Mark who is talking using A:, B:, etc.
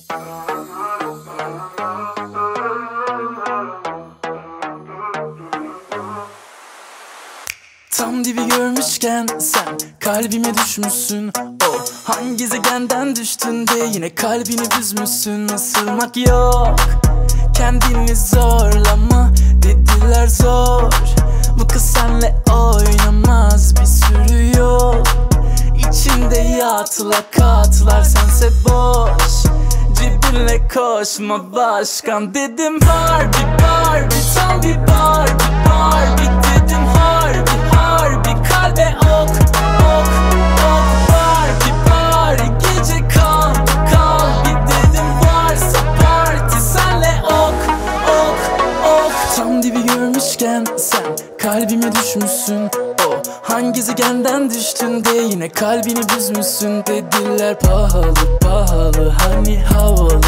A: Tam dibi görmüşken sen kalbime düşmüşsün. Oh, hangi gezegenden düştün de yine kalbini üzmüşsün. Isırmak yok, kendini zorlama, dediler zor. Bu kız senle oynamaz, bir sürü yol İçinde yatla katlar, sense boş. Cebinle koşma başkan, dedim Barbie Barbie, tam bir Barbie Barbie, dedim harbi harbi kalbe ok ok ok. Barbie Barbie gece kal kal, bir dedim varsa parti senle ok ok ok. Tam dibi görmüşken sen kalbime düşmüşsün. Oh, hangi gezegenden düştün de yine kalbini büzmüşsün. Dediler pahalı pahalı, hani havalı.